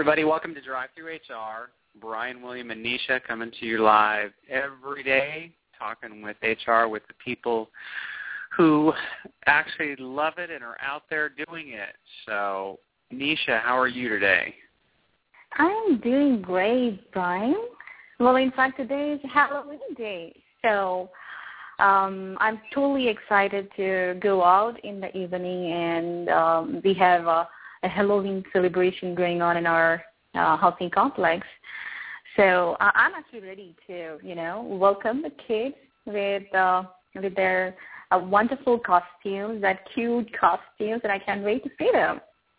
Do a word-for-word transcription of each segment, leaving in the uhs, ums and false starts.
everybody. Welcome to Drive Through H R. Brian, William, and Nisha coming to you live every day, talking with H R with the people who actually love it and are out there doing it. So, Nisha, how are you today? I'm doing great, Brian. Well, in fact, today is Halloween Day, so um, I'm totally excited to go out in the evening, and um, we have a, a Halloween celebration going on in our uh, housing complex. So uh, I'm actually ready to, you know, welcome the kids with uh, with their uh, wonderful costumes, that cute costumes, and I can't wait to see them.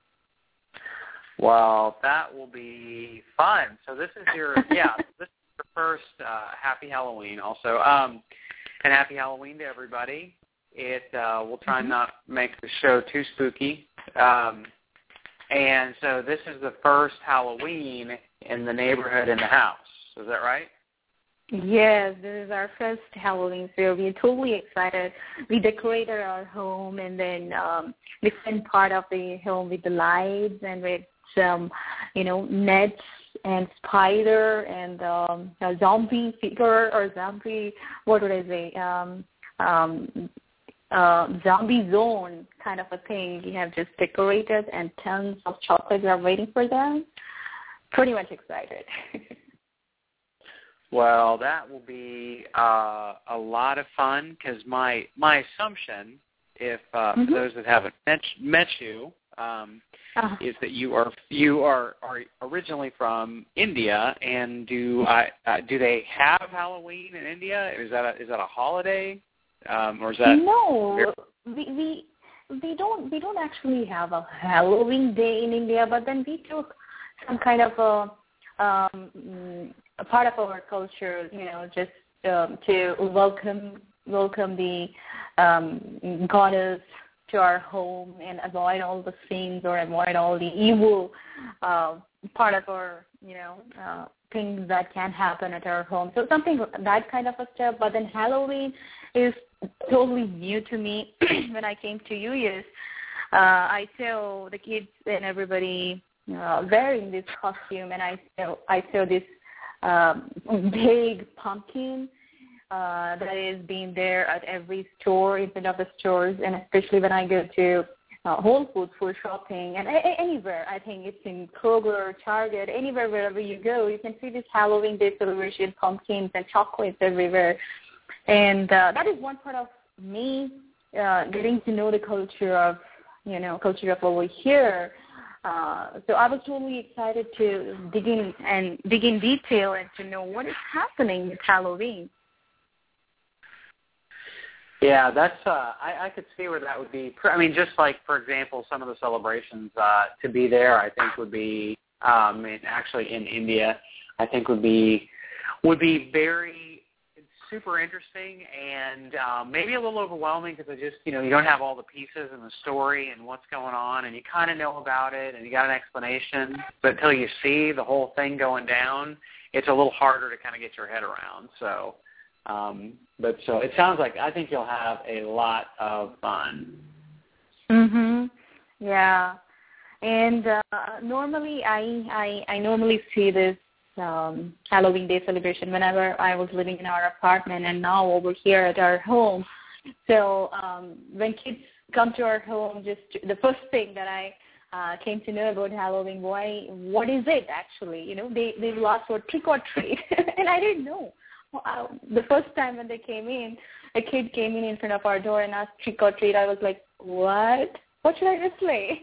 Well, that will be fun. So this is your, yeah, this is your first uh, Happy Halloween also. Um, and Happy Halloween to everybody. It uh, We'll try mm-hmm. not make the show too spooky. Um, and so this is the first Halloween in the neighborhood in the house. Is that right? Yes, this is our first Halloween, so we're totally excited. We decorated our home and then um, different part of the home with the lights and with some, you know, nets and spider and um, a zombie figure or zombie, what would I say, um, um, uh, zombie zone kind of a thing. We have just decorated and tons of chocolates are waiting for them. Pretty much excited. Well, that will be uh, a lot of fun because my my assumption, if uh, mm-hmm. for those that haven't met, met you, um, uh-huh. is that you are you are, are originally from India, and do I uh, do they have Halloween in India? Is that a, is that a holiday, um, or is that no? We we we don't we don't actually have a Halloween day in India, but then we took some kind of a, um, a part of our culture, you know, just um, to welcome welcome the um, goddess to our home and avoid all the sins or avoid all the evil uh, part of our, you know, uh, things that can happen at our home. So something that kind of a step. But then Halloween is totally new to me. When I came to U S, uh, I saw the kids and everybody Uh, wearing this costume, and I saw I saw this um, big pumpkin uh, that is being there at every store, in front of the stores, and especially when I go to uh, Whole Foods for shopping, and a- a- anywhere. I think it's in Kroger, Target, anywhere, wherever you go, you can see this Halloween Day celebration, pumpkins and chocolates everywhere. And uh, that is one part of me uh, getting to know the culture of, you know, culture of over here. Uh, so I was totally excited to dig in and dig in detail and to know what is happening with Halloween. Yeah, that's. Uh, I, I could see where that would be. I mean, just like, for example, some of the celebrations uh, to be there, I think would be. Um, and actually, in India, I think would be would be very super interesting and um, maybe a little overwhelming because it just, you know, you don't have all the pieces in the story and what's going on, and you kind of know about it and you got an explanation, but until you see the whole thing going down, it's a little harder to kind of get your head around. So, um, but so it sounds like I think you'll have a lot of fun. Mhm. Yeah. And uh, normally, I, I I normally see this um, Halloween Day celebration whenever I was living in our apartment, and now over here at our home. So um, when kids come to our home, just the first thing that I uh, came to know about Halloween, why, what is it actually? You know, they they lost for trick or treat, and I didn't know. Well, I, the first time when they came in, a kid came in in front of our door and asked trick or treat. I was like, what? What should I display?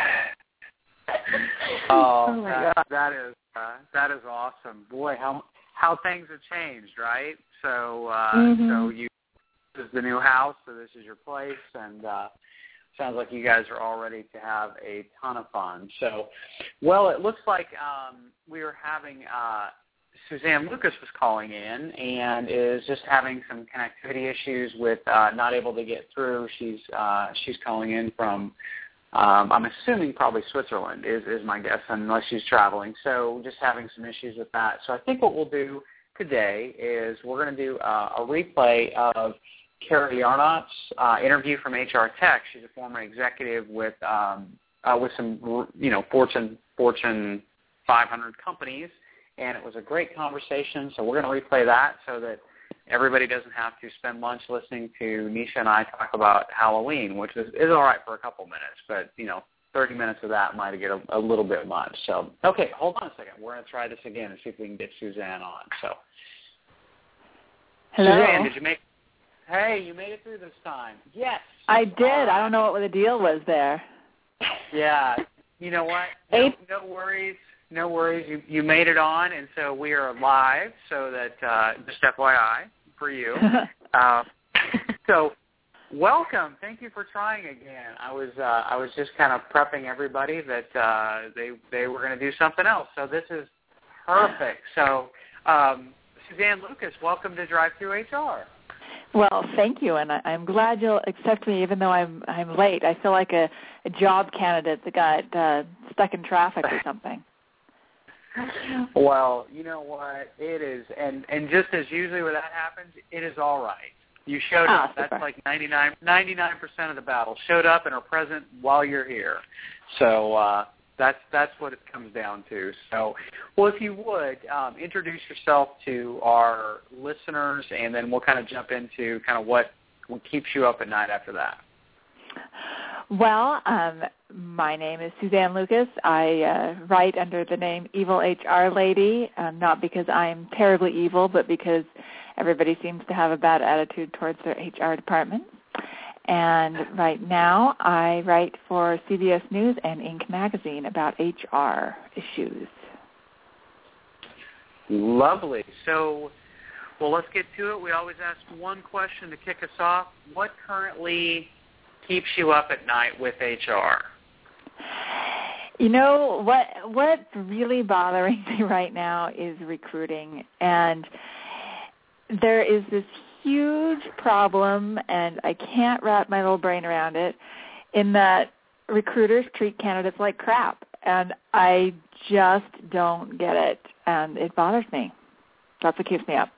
oh, oh my that, God. that is uh, that is awesome. Boy, how how things have changed, right? So uh, mm-hmm. so you this is the new house, so this is your place, and uh, sounds like you guys are all ready to have a ton of fun. So, well, it looks like um, we were having uh, Suzanne Lucas was calling in and is just having some connectivity issues with uh, not able to get through. She's uh, she's calling in from. Um, I'm assuming probably Switzerland is, is my guess, unless she's traveling. So just having some issues with that. So I think what we'll do today is we're going to do uh, a replay of Carrie Arnott's uh, interview from H R Tech. She's a former executive with um, uh, with some you know Fortune Fortune five hundred companies, and it was a great conversation. So we're going to replay that so that everybody doesn't have to spend lunch listening to Nisha and I talk about Halloween, which is, is all right for a couple minutes, but, you know, thirty minutes of that might get a, a little bit much. So, okay, hold on a second. We're going to try this again and see if we can get Suzanne on. So, hello. Suzanne, did you make? Hey, you made it through this time. Yes. I did. Right. I don't know what the deal was there. Yeah. You know what? No, no worries. No worries. You you made it on, and so we are live. So that uh, just F Y I for you. uh, so. Welcome. Thank you for trying again. I was uh, I was just kind of prepping everybody that uh, they they were going to do something else. So this is perfect. So um, Suzanne Lucas, welcome to Drive Through H R. Well, thank you, and I, I'm glad you'll accept me even though I'm I'm late. I feel like a, a job candidate that got uh, stuck in traffic or something. Well, you know what? It is, and, and just as usually when that happens, it is all right. You showed ah, up. Super. That's like ninety-nine, ninety-nine percent of the battle. Showed up and are present while you're here. So uh, that's that's what it comes down to. So, well, if you would, um, introduce yourself to our listeners, and then we'll kind of jump into kind of what, what keeps you up at night after that. Well, um, my name is Suzanne Lucas. I uh, write under the name Evil H R Lady, um, not because I am terribly evil, but because everybody seems to have a bad attitude towards their H R department. And right now I write for C B S News and Inc magazine about H R issues. Lovely. So, well, let's get to it. We always ask one question to kick us off. What currently keeps you up at night with H R? You know, what what's really bothering me right now is recruiting. And there is this huge problem, and I can't wrap my little brain around it, in that recruiters treat candidates like crap. And I just don't get it, and it bothers me. That's what keeps me up.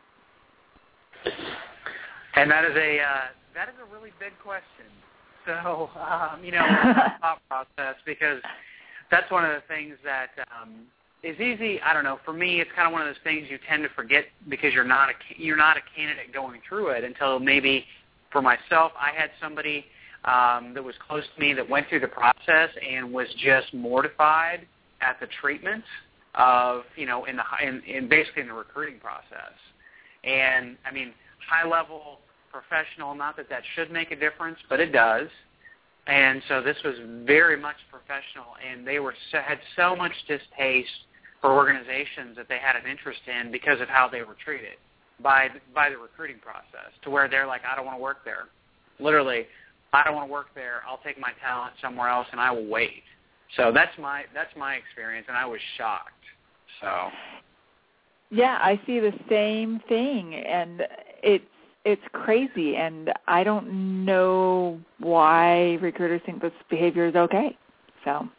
And that is a uh, that is a really big question. So, um, you know, thought process, because that's one of the things that um, is easy. I don't know. For me, it's kind of one of those things you tend to forget because you're not a you're not a candidate going through it until maybe. For myself, I had somebody um, that was close to me that went through the process and was just mortified at the treatment of, you know, in the in, in basically in the recruiting process. And I mean, high level professional. Not that that should make a difference, but it does. And so this was very much professional, and they were so, had so much distaste for organizations that they had an interest in because of how they were treated by by the recruiting process, to where they're like, I don't want to work there. Literally, I don't want to work there. I'll take my talent somewhere else, and I will wait. So that's my that's my experience, and I was shocked. So yeah, I see the same thing, and it's it's crazy, and I don't know why recruiters think this behavior is okay. So,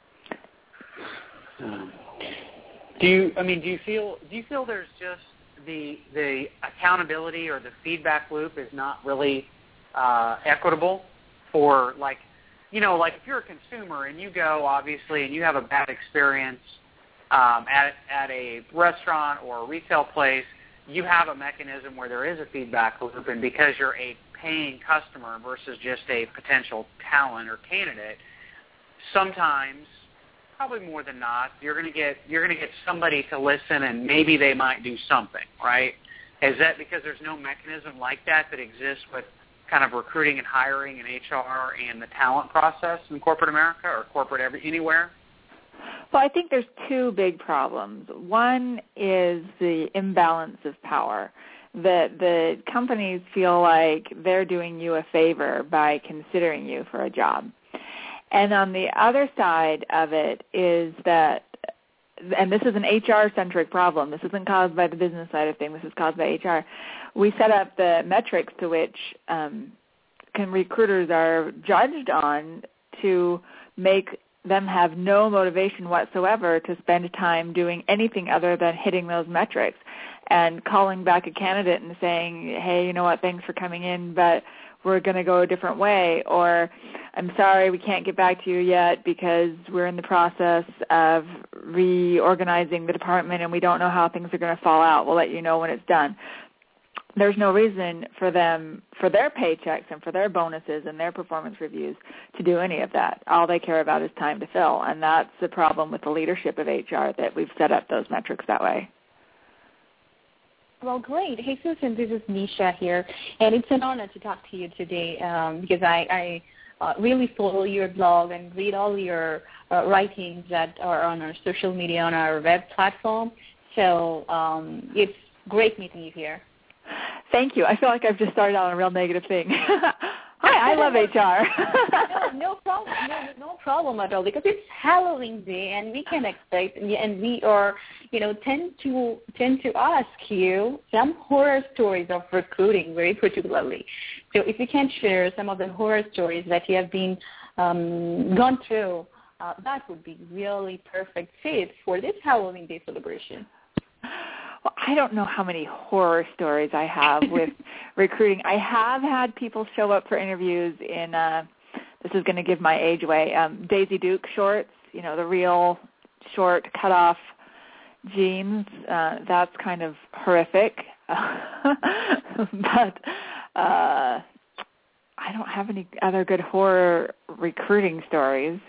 do you? I mean, do you feel? Do you feel there's just the the accountability or the feedback loop is not really uh, equitable for, like, you know, like if you're a consumer and you go obviously and you have a bad experience um, at at a restaurant or a retail place. You have a mechanism where there is a feedback loop, and because you're a paying customer versus just a potential talent or candidate, sometimes, probably more than not, you're going to get you're going to get somebody to listen, and maybe they might do something, right? Is that because there's no mechanism like that that exists with kind of recruiting and hiring and H R and the talent process in corporate America or corporate every, anywhere? Well, I think there's two big problems. One is the imbalance of power, that the companies feel like they're doing you a favor by considering you for a job. And on the other side of it is that, and this is an H R-centric problem. This isn't caused by the business side of things. This is caused by H R. We set up the metrics to which um, can recruiters are judged on to make them have no motivation whatsoever to spend time doing anything other than hitting those metrics and calling back a candidate and saying, hey, you know what, thanks for coming in, but we're going to go a different way. Or I'm sorry, we can't get back to you yet because we're in the process of reorganizing the department and we don't know how things are going to fall out. We'll let you know when it's done. There's no reason for them, for their paychecks and for their bonuses and their performance reviews to do any of that. All they care about is time to fill, and that's the problem with the leadership of H R, that we've set up those metrics that way. Well, great. Hey, Susan, this is Nisha here, and it's an honor to talk to you today um, because I, I uh, really follow your blog and read all your uh, writings that are on our social media, on our web platform. So um, it's great meeting you here. Thank you. I feel like I've just started on a real negative thing. Hi, I love H R. no, no problem. No, no problem at all, because it's Halloween Day, and we can expect, and we are, you know, tend to tend to ask you some horror stories of recruiting, very particularly. So, if you can share some of the horror stories that you have been um, gone through, uh, that would be really perfect fit for this Halloween Day celebration. Well, I don't know how many horror stories I have with recruiting. I have had people show up for interviews in, uh, this is going to give my age away, um, Daisy Duke shorts, you know, the real short cut-off jeans. Uh, that's kind of horrific. But uh, I don't have any other good horror recruiting stories.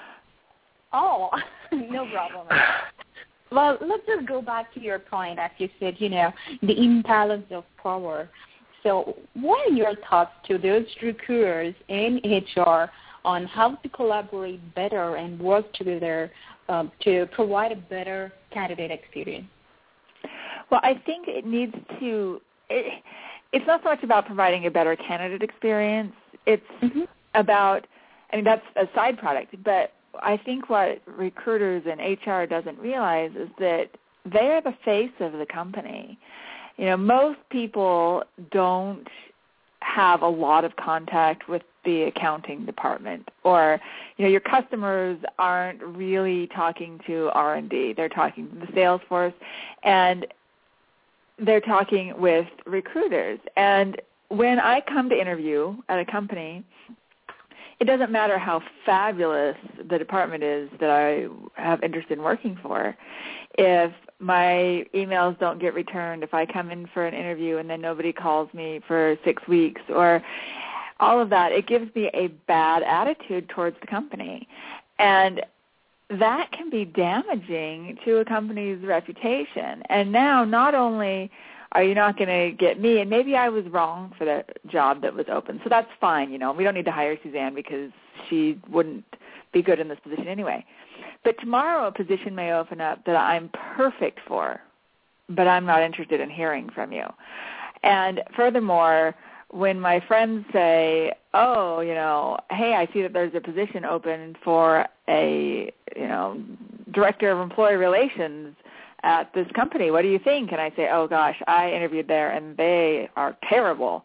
Oh, no problem. Well, let's just go back to your point, as you said, you know, the imbalance of power. So what are your thoughts to those recruiters in H R on how to collaborate better and work together um, to provide a better candidate experience? Well, I think it needs to it, – it's not so much about providing a better candidate experience. It's mm-hmm. about – I mean, that's a side product, but – I think what recruiters and H R doesn't realize is that they're the face of the company. You know, most people don't have a lot of contact with the accounting department, or, you know, your customers aren't really talking to R and D. They're talking to the sales force, and they're talking with recruiters. And when I come to interview at a company, it doesn't matter how fabulous the department is that I have interest in working for. If my emails don't get returned, if I come in for an interview and then nobody calls me for six weeks or all of that, it gives me a bad attitude towards the company. And that can be damaging to a company's reputation. And now not only are you not going to get me, and maybe I was wrong for the job that was open, so that's fine, you know. We don't need to hire Suzanne because she wouldn't be good in this position anyway. But tomorrow a position may open up that I'm perfect for, but I'm not interested in hearing from you. And furthermore, when my friends say, oh, you know, hey, I see that there's a position open for a, you know, director of employee relations at this company, what do you think? And I say, oh, gosh, I interviewed there, and they are terrible,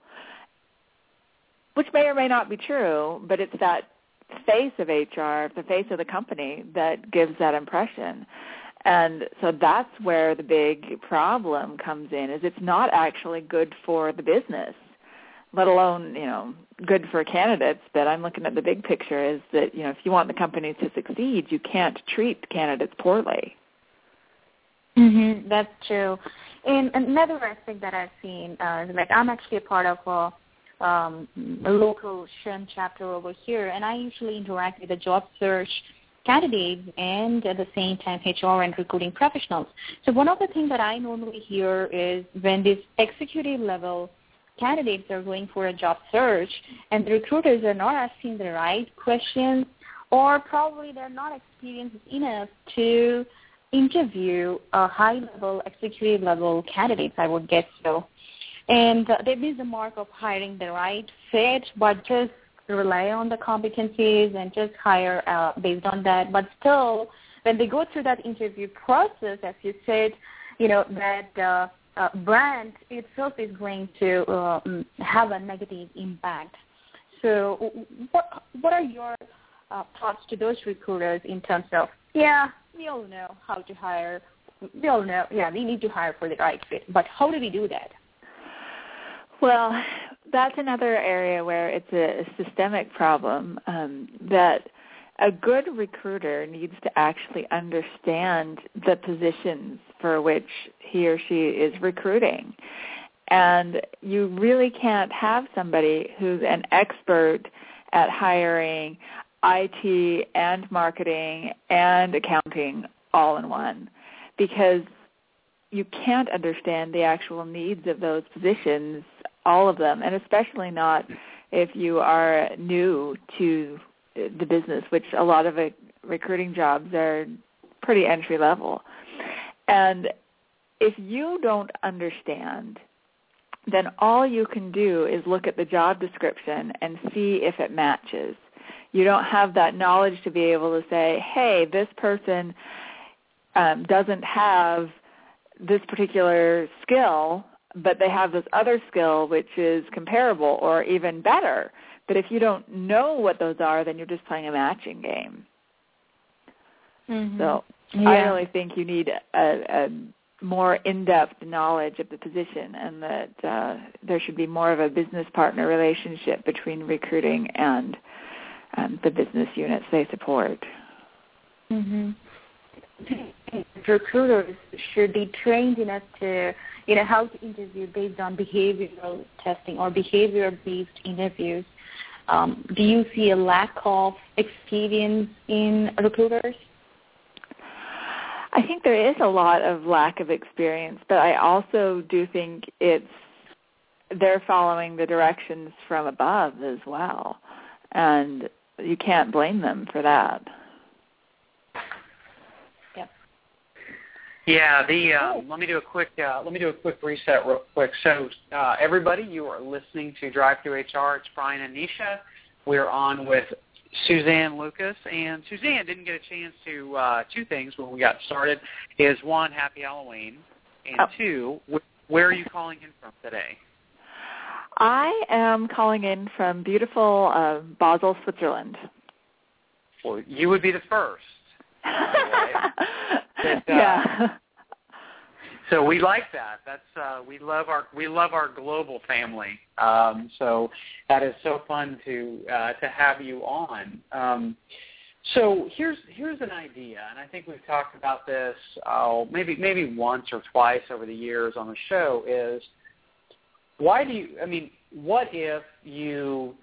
which may or may not be true, but it's that face of H R, the face of the company, that gives that impression. And so that's where the big problem comes in, is it's not actually good for the business, let alone, you know, good for candidates. But I'm looking at the big picture is that, you know, if you want the company to succeed, you can't treat candidates poorly. Mm-hmm, that's true. And another aspect that I've seen uh, is, like, I'm actually a part of a, um, a local SHRM chapter over here, and I usually interact with the job search candidates and at the same time H R and recruiting professionals. So one of the things that I normally hear is when these executive level candidates are going for a job search and the recruiters are not asking the right questions, or probably they're not experienced enough to interview a high-level, executive-level candidates, I would guess so. And uh, there is a mark of hiring the right fit, but just rely on the competencies and just hire uh, based on that. But still, when they go through that interview process, as you said, you know, that uh, uh, brand itself is going to uh, have a negative impact. So what, what are your uh, thoughts to those recruiters in terms of, yeah, we all know how to hire. We all know, yeah, we need to hire for the right fit. But how do we do that? Well, that's another area where it's a, a systemic problem, um, that a good recruiter needs to actually understand the positions for which he or she is recruiting. And you really can't have somebody who's an expert at hiring I T and marketing and accounting all in one, because you can't understand the actual needs of those positions, all of them, and especially not if you are new to the business, which a lot of it, recruiting jobs are pretty entry level. And if you don't understand, then all you can do is look at the job description and see if it matches. You don't have that knowledge to be able to say, hey, this person um, doesn't have this particular skill, but they have this other skill which is comparable or even better. But if you don't know what those are, then you're just playing a matching game. Mm-hmm. So yeah. I really think you need a, a more in-depth knowledge of the position, and that uh, there should be more of a business partner relationship between recruiting and um, the business units they support. Mm-hmm. Recruiters should be trained enough to, you know, how to interview based on behavioral testing or behavior-based interviews. Um, do you see a lack of experience in recruiters? I think there is a lot of lack of experience, but I also do think it's they're following the directions from above as well, and you can't blame them for that. Yep. Yeah. The um, let me do a quick uh, let me do a quick reset real quick. So uh, everybody, you are listening to Drive Through H R. It's Brian and Nisha. We're on with Suzanne Lucas, and Suzanne didn't get a chance to uh, two things when we got started. Is one, happy Halloween, and oh. two, wh- where are you calling in from today? I am calling in from beautiful uh, Basel, Switzerland. Well, you would be the first. Right? But, uh, yeah. So we like that. That's uh, we love our we love our global family. Um, so that is so fun to uh, to have you on. Um, so here's here's an idea, and I think we've talked about this uh, maybe maybe once or twice over the years on the show. Is why do you? I mean, what if you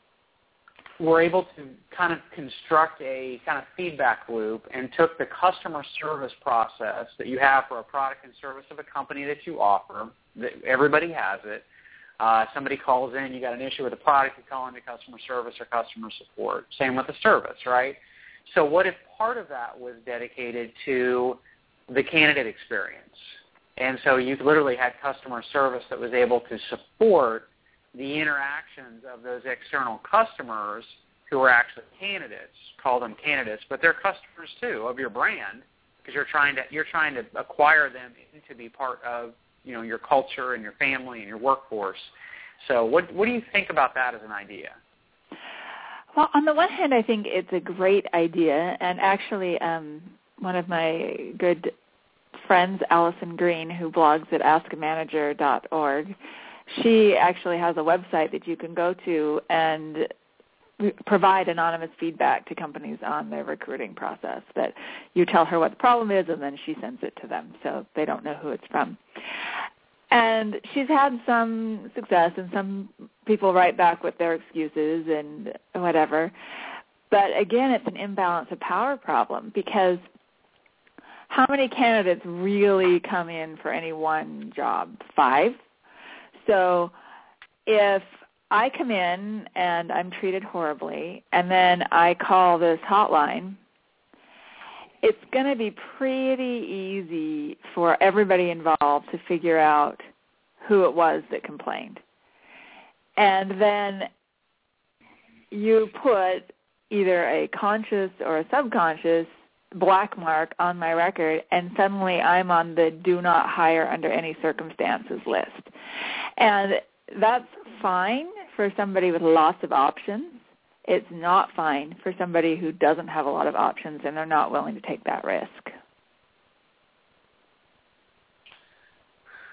were able to kind of construct a kind of feedback loop and took the customer service process that you have for a product and service of a company that you offer, that everybody has it. Uh, somebody calls in, you got an issue with a product, you call into customer service or customer support. Same with the service, right? So what if part of that was dedicated to the candidate experience? And so you literally had customer service that was able to support the interactions of those external customers who are actually candidates, call them candidates, but they're customers too of your brand, because you're trying to you're trying to acquire them to be part of, you know, your culture and your family and your workforce. So what what do you think about that as an idea? Well, on the one hand, I think it's a great idea, and actually um, one of my good friends, Allison Green, who blogs at ask a manager dot org, she actually has a website that you can go to and provide anonymous feedback to companies on their recruiting process, that you tell her what the problem is and then she sends it to them so they don't know who it's from. And she's had some success, and some people write back with their excuses and whatever. But again, it's an imbalance of power problem, because how many candidates really come in for any one job? Five? So if I come in and I'm treated horribly, and then I call this hotline, it's going to be pretty easy for everybody involved to figure out who it was that complained. And then you put either a conscious or a subconscious black mark on my record, and suddenly I'm on the do not hire under any circumstances list. And that's fine for somebody with lots of options. It's not fine for somebody who doesn't have a lot of options and they're not willing to take that risk.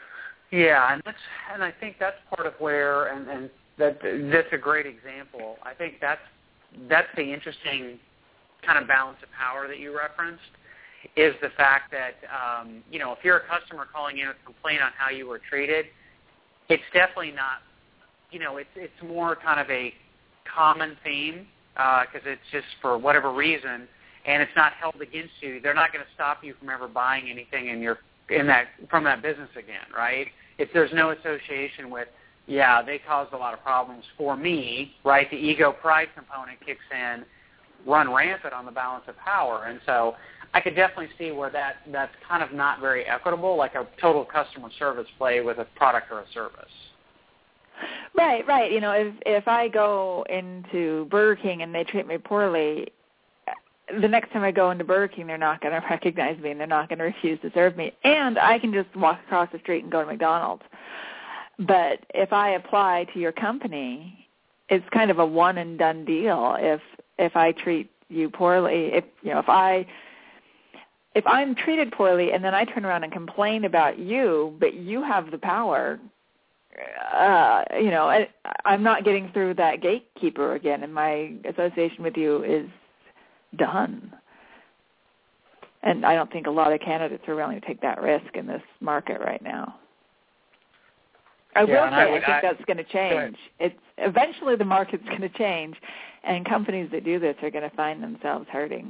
Yeah, and that's and I think that's part of where and, and that that's a great example. I think that's that's the interesting kind of balance of power that you referenced, is the fact that um, you know, if you're a customer calling in a complaint on how you were treated, it's definitely not, you know, it's it's more kind of a common theme because uh, it's just for whatever reason, and it's not held against you. They're not going to stop you from ever buying anything in your in that from that business again, right? If there's no association with, yeah, they caused a lot of problems for me, right? The ego pride component kicks in, run rampant on the balance of power, and so I could definitely see where that that's kind of not very equitable, like a total customer service play with a product or a service. Right, right. You know, if if I go into Burger King and they treat me poorly, the next time I go into Burger King, they're not going to recognize me and they're not going to refuse to serve me. And I can just walk across the street and go to McDonald's. But if I apply to your company, it's kind of a one and done deal. If if I treat you poorly, if you know, if I if I'm treated poorly and then I turn around and complain about you, but you have the power, uh, you know, I, I'm not getting through that gatekeeper again, and my association with you is done. And I don't think a lot of candidates are willing to take that risk in this market right now. I will yeah, say I, I would, think I, that's going to change. It's eventually the market's going to change, and companies that do this are going to find themselves hurting.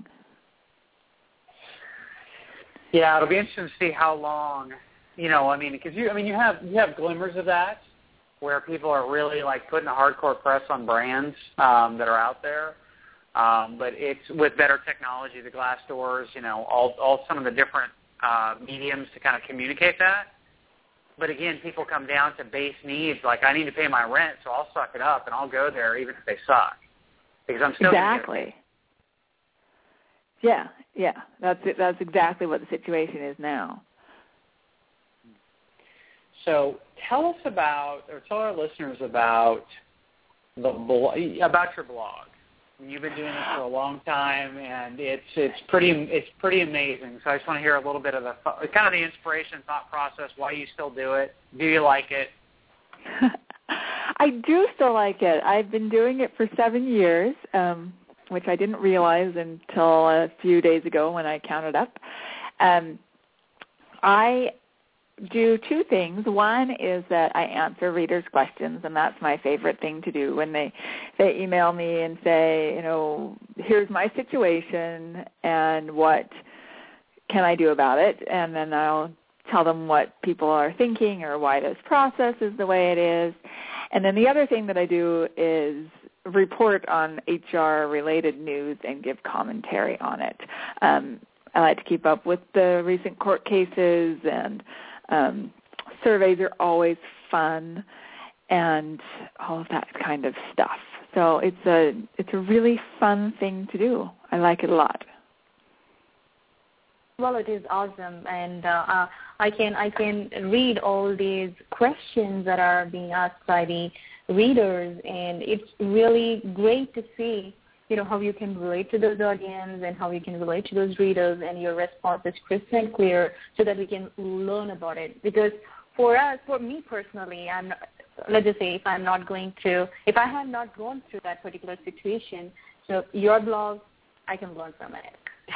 Yeah, it'll be interesting to see how long. You know, I mean, because you, I mean, you have you have glimmers of that, where people are really like putting a hardcore press on brands um, that are out there. Um, but it's with better technology, the glass doors, you know, all all some of the different uh, mediums to kind of communicate that. But again, people come down to base needs, like I need to pay my rent, so I'll suck it up and I'll go there even if they suck, because I'm still exactly. Yeah, yeah, that's it. That's exactly what the situation is now. So tell us about, or tell our listeners about the about your blog. You've been doing this for a long time, and it's it's pretty it's pretty amazing. So I just want to hear a little bit of the kind of the inspiration, thought process, why you still do it. Do you like it? I do still like it. I've been doing it for seven years, um, which I didn't realize until a few days ago when I counted up. Um, I do two things. One is that I answer readers' questions, and that's my favorite thing to do when they, they email me and say, you know, here's my situation and what can I do about it, and then I'll tell them what people are thinking or why this process is the way it is. And then the other thing that I do is report on H R-related news and give commentary on it. Um, I like to keep up with the recent court cases, and Um, surveys are always fun, and all of that kind of stuff. So it's a it's a really fun thing to do. I like it a lot. Well, it is awesome, and uh, uh, I can I can read all these questions that are being asked by the readers, and it's really great to see, you know, how you can relate to those audience and how you can relate to those readers, and your response is crisp and clear so that we can learn about it. Because for us, for me personally, I'm not, let's just say if I'm not going to, if I have not gone through that particular situation, so your blog, I can learn from it.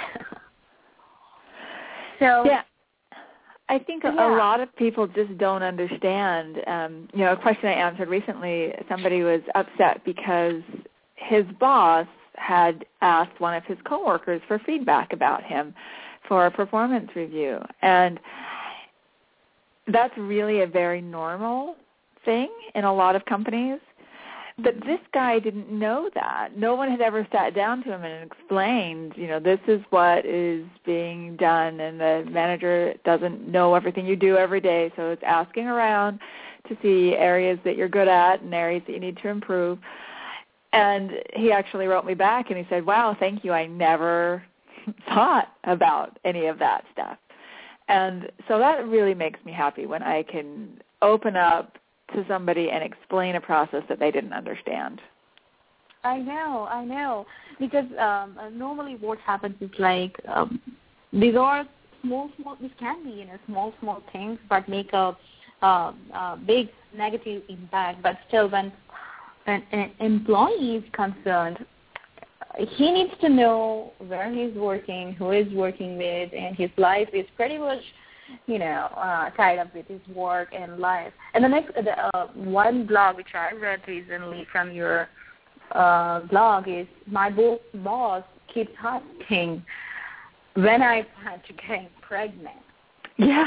so yeah. I think a, yeah. a lot of people just don't understand. Um, you know, a question I answered recently, somebody was upset because his boss had asked one of his coworkers for feedback about him for a performance review. And that's really a very normal thing in a lot of companies. But this guy didn't know that. No one had ever sat down to him and explained, you know, this is what is being done, and the manager doesn't know everything you do every day, so it's asking around to see areas that you're good at and areas that you need to improve. And he actually wrote me back, and he said, wow, thank you. I never thought about any of that stuff. And so that really makes me happy when I can open up to somebody and explain a process that they didn't understand. I know, I know. Because um, normally what happens is like um, these are small, small, this can be, you know, small, small things, but make a um, uh, big negative impact. But still, when an, an employee is concerned, he needs to know where he's working, who he's working with, and his life is pretty much, you know, uh, tied up with his work and life. And the next, the, uh, one blog which I read recently from your uh, blog is, my boss keeps asking when I plan to get pregnant. Yeah.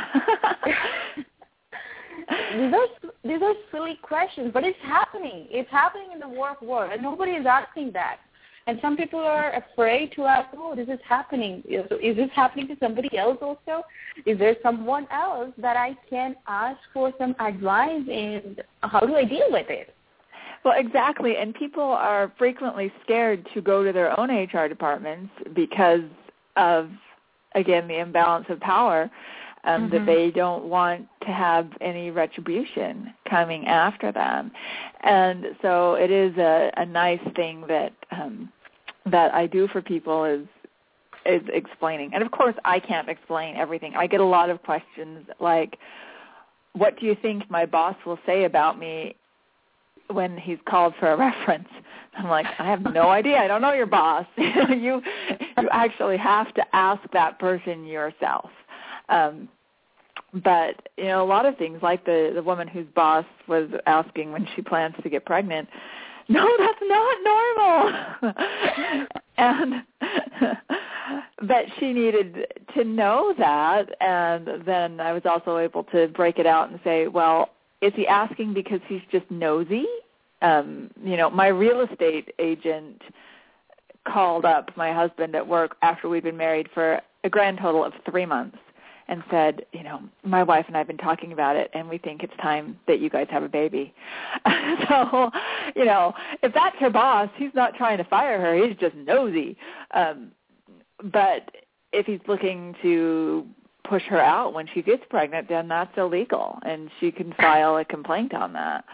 These are, these are silly questions, but it's happening. It's happening in the work world, and nobody is asking that. And some people are afraid to ask, oh, this is happening. Is, is this happening to somebody else also? Is there someone else that I can ask for some advice, and how do I deal with it? Well, exactly. And people are frequently scared to go to their own H R departments because of, again, the imbalance of power, um, mm-hmm. that they don't want to have any retribution coming after them. And so it is a, a nice thing that um, that I do for people is is explaining. And, of course, I can't explain everything. I get a lot of questions like, what do you think my boss will say about me when he's called for a reference? I'm like, I have no idea. I don't know your boss. you you actually have to ask that person yourself. Um, but, you know, a lot of things, like the, the woman whose boss was asking when she plans to get pregnant, no, that's not normal. and but she needed to know that, and then I was also able to break it out and say, well, is he asking because he's just nosy? Um, you know, my real estate agent called up my husband at work after we'd been married for a grand total of three months and said, you know, my wife and I have been talking about it, and we think it's time that you guys have a baby. So, you know, if that's her boss, he's not trying to fire her. He's just nosy. Um, but if he's looking to push her out when she gets pregnant, then that's illegal, and she can file a complaint on that.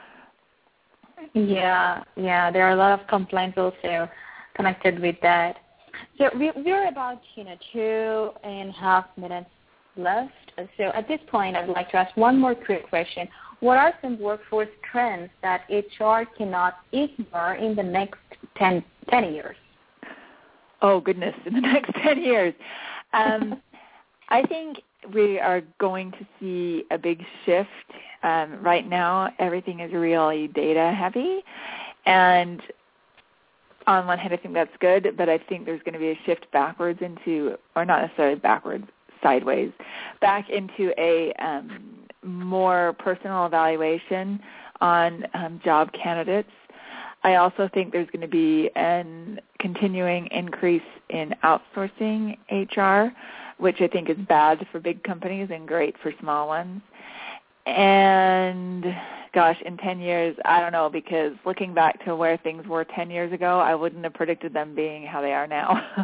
Yeah, yeah, there are a lot of complaints also connected with that. So we, we're about, you know, two and a half minutes left. So at this point, I'd like to ask one more quick question. What are some workforce trends that H R cannot ignore in the next ten, ten years? Oh, goodness, in the next ten years. Um, I think we are going to see a big shift. Um, right now, everything is really data heavy, and on one hand, I think that's good, but I think there's going to be a shift backwards into, or not necessarily backwards, sideways, back into a um, more personal evaluation on um, job candidates. I also think there's going to be an continuing increase in outsourcing H R, which I think is bad for big companies and great for small ones. And, gosh, in ten years, I don't know, because looking back to where things were ten years ago, I wouldn't have predicted them being how they are now.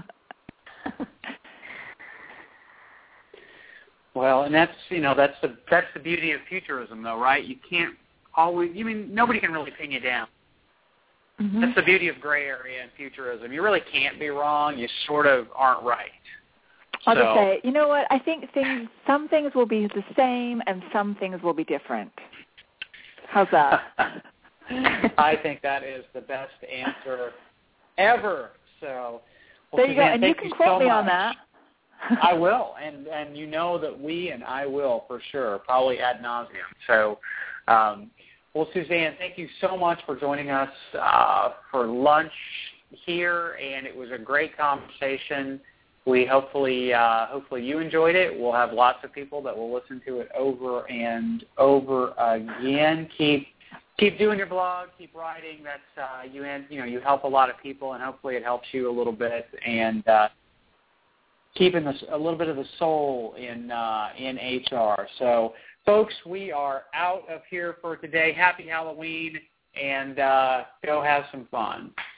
Well, and that's, you know, that's the that's the beauty of futurism, though, right? You can't always, you mean, nobody can really pin you down. Mm-hmm. That's the beauty of gray area and futurism. You really can't be wrong. You sort of aren't right. I'll so, just say, you know what? I think things, some things will be the same and some things will be different. How's that? I think that is the best answer ever. So, well, there you Suzanne, go, and you can quote so me much. on that. I will, and and you know that we and I will for sure, probably ad nauseum. So, um, well, Suzanne, thank you so much for joining us uh, for lunch here, and it was a great conversation. We hopefully uh, hopefully you enjoyed it. We'll have lots of people that will listen to it over and over again. Keep keep doing your blog, keep writing. That's uh, you and you know you help a lot of people, and hopefully it helps you a little bit. And uh, keeping this, a little bit of the soul in uh, in H R. So, folks, we are out of here for today. Happy Halloween, and uh, go have some fun.